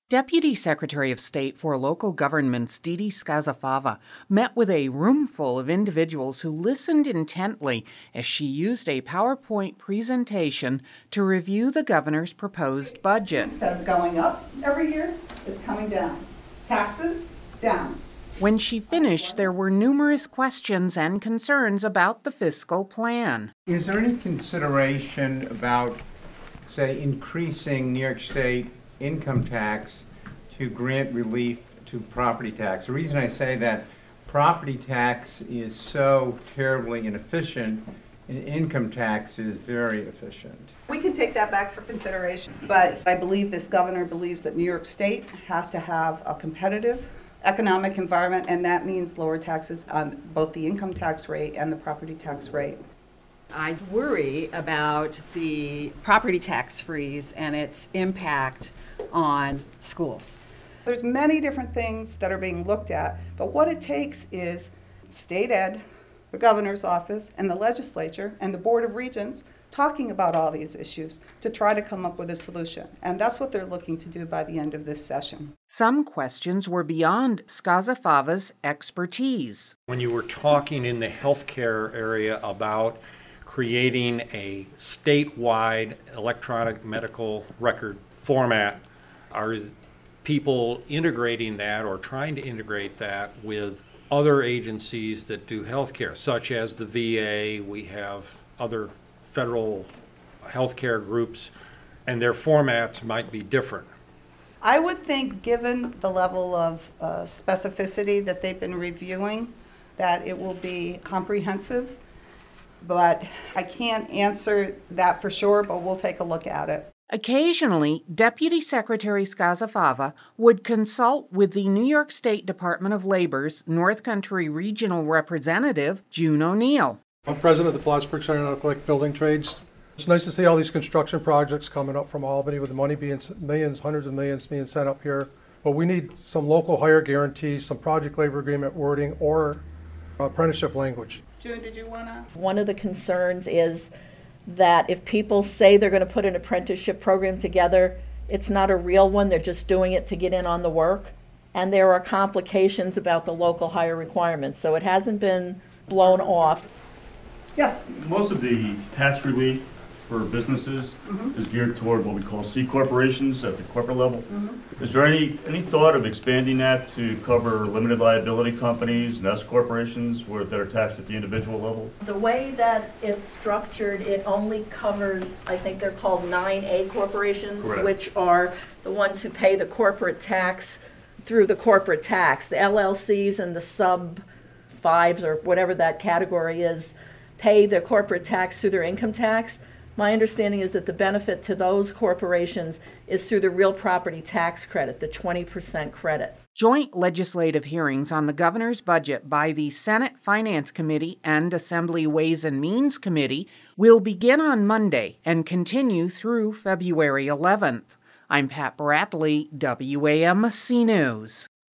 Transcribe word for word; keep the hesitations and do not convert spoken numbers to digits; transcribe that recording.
Deputy Secretary of State for Local Governments Didi Skazafava met with a roomful of individuals who listened intently as she used a PowerPoint presentation to review the governor's proposed budget. Instead of going up every year, it's coming down. Taxes, down. When she finished, there were numerous questions and concerns about the fiscal plan. Is there any consideration about, say, increasing New York State income tax to grant relief to property tax? The reason I say that, property tax is so terribly inefficient, and income tax is very efficient. We can take that back for consideration, but I believe this governor believes that New York State has to have a competitive economic environment, and that means lower taxes on both the income tax rate and the property tax rate. I worry about the property tax freeze and its impact on schools. There's many different things that are being looked at, but what it takes is state ed, the governor's office, and the legislature, and the Board of Regents talking about all these issues to try to come up with a solution. And that's what they're looking to do by the end of this session. Some questions were beyond Skazafava's expertise. When you were talking in the healthcare area about creating a statewide electronic medical record format, are people integrating that or trying to integrate that with other agencies that do healthcare, such as the V A? We have other federal healthcare groups, and their formats might be different. I would think, given the level of uh, specificity that they've been reviewing, that it will be comprehensive. But I can't answer that for sure, but we'll take a look at it. Occasionally, Deputy Secretary Skazafava would consult with the New York State Department of Labor's North Country Regional Representative, June O'Neill. I'm president of the Plattsburgh Center of Electric Building Trades. It's nice to see all these construction projects coming up from Albany with the money being millions, hundreds of millions being sent up here. But we need some local hire guarantees, some project labor agreement wording, or apprenticeship language. June, did you want to? One of the concerns is that if people say they're going to put an apprenticeship program together, it's not a real one. They're just doing it to get in on the work. And there are complications about the local hire requirements. So it hasn't been blown off. Yes. Most of the tax relief for businesses mm-hmm. is geared toward what we call C corporations at the corporate level. Mm-hmm. Is there any, any thought of expanding that to cover limited liability companies and S corporations where that are taxed at the individual level? The way that it's structured, it only covers, I think they're called nine A corporations, Correct. Which are the ones who pay the corporate tax through the corporate tax. The L L Cs and the sub fives or whatever that category is pay the corporate tax through their income tax. My understanding is that the benefit to those corporations is through the real property tax credit, the twenty percent credit. Joint legislative hearings on the governor's budget by the Senate Finance Committee and Assembly Ways and Means Committee will begin on Monday and continue through February eleventh. I'm Pat Bradley, W A M C News.